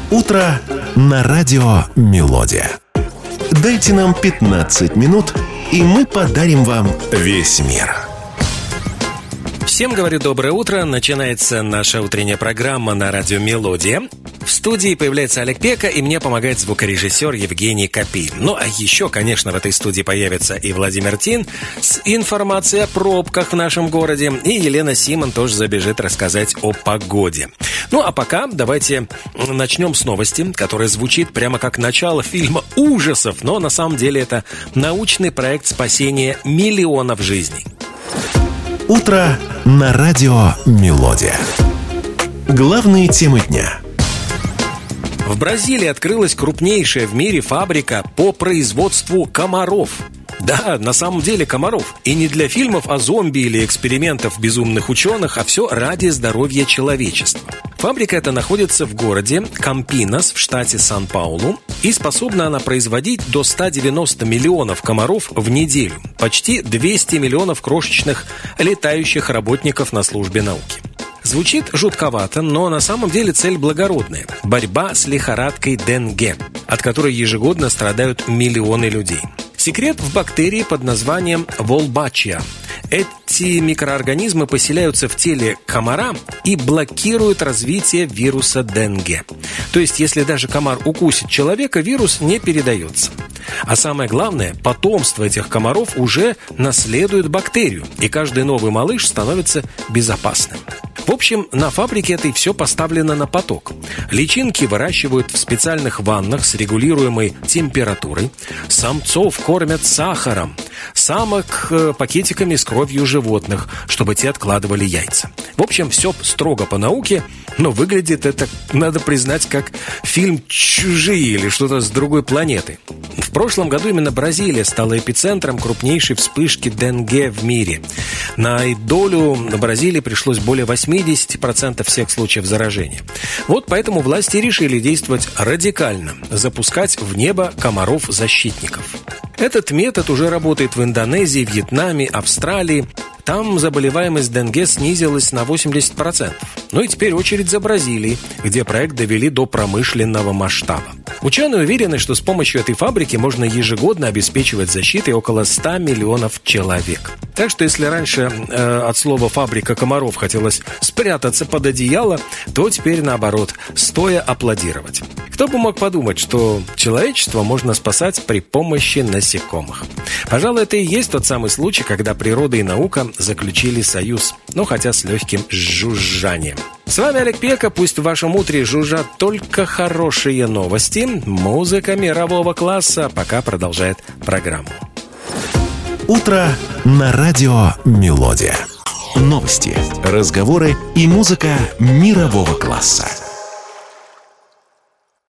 Утро на радио «Мелодия». Дайте нам 15 минут, и мы подарим вам весь мир. Всем говорю доброе утро. Начинается наша утренняя программа на радио «Мелодия». В студии появляется Олег Пека, и мне помогает звукорежиссер Евгений Копи. Ну, а еще, конечно, в этой студии появится и Владимир Тин с информацией о пробках в нашем городе, и Елена Симон тоже забежит рассказать о погоде. Ну, а пока давайте начнем с новости, которая звучит прямо как начало фильма ужасов, но на самом деле это научный проект спасения миллионов жизней. Утро на радио «Мелодия». Главные темы дня. В Бразилии открылась крупнейшая в мире фабрика по производству комаров. Да, на самом деле комаров. И не для фильмов о зомби или экспериментов безумных ученых, а все ради здоровья человечества. Фабрика эта находится в городе Кампинас в штате Сан-Паулу, и способна она производить до 190 миллионов комаров в неделю. Почти 200 миллионов крошечных летающих работников на службе науки. Звучит жутковато, но на самом деле цель благородная – борьба с лихорадкой Денге, от которой ежегодно страдают миллионы людей. Секрет в бактерии под названием Wolbachia. Эти микроорганизмы поселяются в теле комара и блокируют развитие вируса Денге. То есть, если даже комар укусит человека, вирус не передается. А самое главное, потомство этих комаров уже наследует бактерию, и каждый новый малыш становится безопасным. В общем, на фабрике этой все поставлено на поток. Личинки выращивают в специальных ваннах с регулируемой температурой. Самцов кормят сахаром. Самок пакетиками с кровью животных, чтобы те откладывали яйца. В общем, все строго по науке, но выглядит это, надо признать, как фильм «Чужие» или что-то с другой планеты. В прошлом году именно Бразилия стала эпицентром крупнейшей вспышки Денге в мире. На долю Бразилии пришлось более 80% всех случаев заражения. Вот поэтому власти решили действовать радикально – запускать в небо комаров-защитников. Этот метод уже работает в Индонезии, Вьетнаме, Австралии. Там заболеваемость Денге снизилась на 80%. Ну и теперь очередь за Бразилией, где проект довели до промышленного масштаба. Ученые уверены, что с помощью этой фабрики можно ежегодно обеспечивать защитой около 100 миллионов человек. Так что если раньше от слова «фабрика комаров» хотелось спрятаться под одеяло, то теперь наоборот, стоя аплодировать. Кто бы мог подумать, что человечество можно спасать при помощи насекомых. Пожалуй, это и есть тот самый случай, когда природа и наука заключили союз, но хотя с легким жужжанием. С вами Олег Пека, пусть в вашем утре жужжат только хорошие новости. Музыка мирового класса пока продолжает программу. Утро на радио «Мелодия». Новости, разговоры и музыка мирового класса.